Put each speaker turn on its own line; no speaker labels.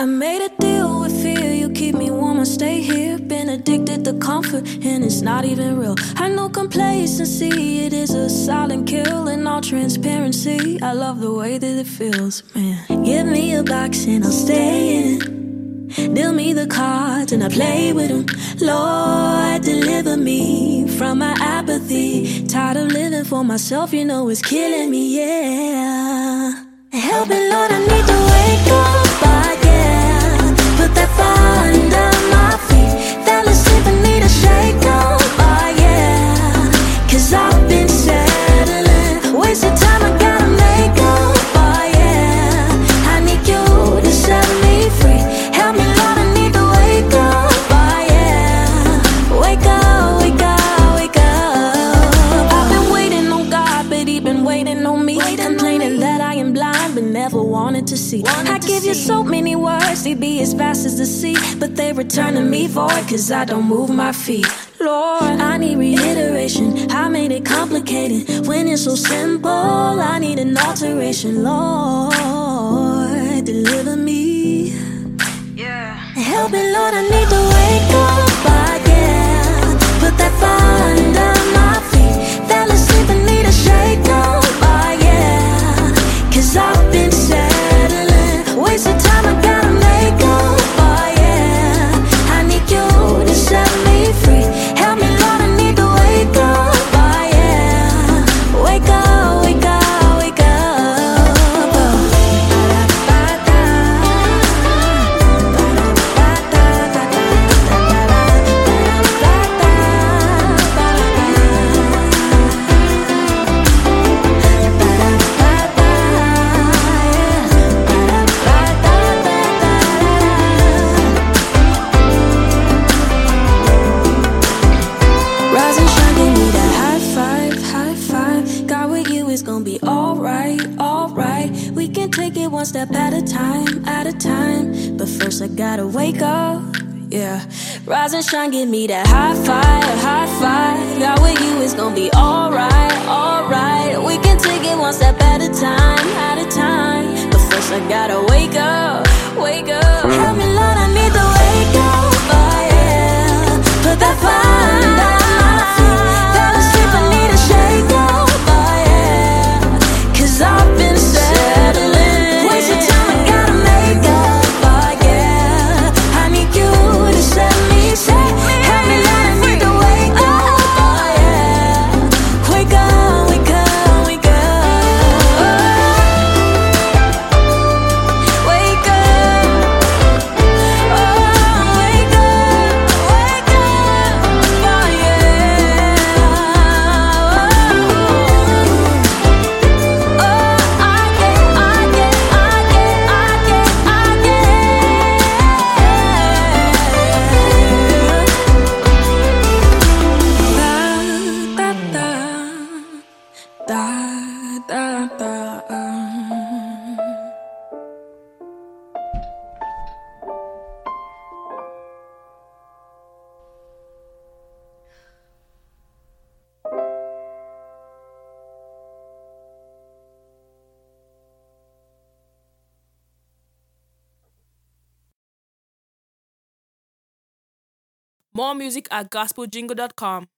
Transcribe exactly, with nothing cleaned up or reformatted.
I made a deal with fear, you keep me warm, I stay here. Been addicted to comfort, and it's not even real. I know complacency, it is a silent kill. In all transparency, I love the way that it feels, man. Give me a box and I'll stay in. Deal me the cards and I play with them. Lord, deliver me from my apathy. Tired of living for myself, you know it's killing me, yeah. Help me, Lord, I need to wake up again. Put that fire under my feet. Fell asleep, I need a shake up, oh yeah. Cause I've been settling, wasting time, I gotta make up, oh yeah. I need you to set me free. Help me, Lord, I need to wake up, oh yeah. Wake up, wake up, wake up. I've been waiting on God, but He been waiting on me. Complaining that I am blind, but never wanted to see. I give you so many words, they be as fast as the sea, but they return to me void, cause I don't move my feet. Lord, I need reiteration. I made it complicated when it's so simple. I need an alteration. Lord, deliver me. Yeah. Help me, Lord, I need to wake up again. Put that fire under my feet. Fell asleep, I need a shake up, oh yeah. Cause I've been settling, wasting time, I gotta make up, oh yeah. I need you to set me free. Help me, Lord, I need to wake up, oh yeah. Wake up, wake up, wake up, oh. Rise and shine, give me that high five, high five. God, with you it's gonna be alright, alright. We can take it one step at a time, at a time. But first I gotta wake up, yeah. Rise and shine, give me that high five, high five. God, with you it's gonna be alright, alright. We can take it one step at a time, at a time. But first I gotta wake up, wake up. Help me, Lord, I need to wake up, oh yeah. Put that fire under my feet. Fell asleep, I need a shake up, oh yeah. Cause I've been settling, wasting time, I gotta make up, oh yeah. I need you to set me free. Help me, Lord, I need to wake up, oh yeah. Wake up, wake up, wake up. Wake up, oh, wake up, wake up, oh yeah. Oh, I get, I get, I get, I get, I get. Da, da, da, da, da.
More music at gospel jingle dot com.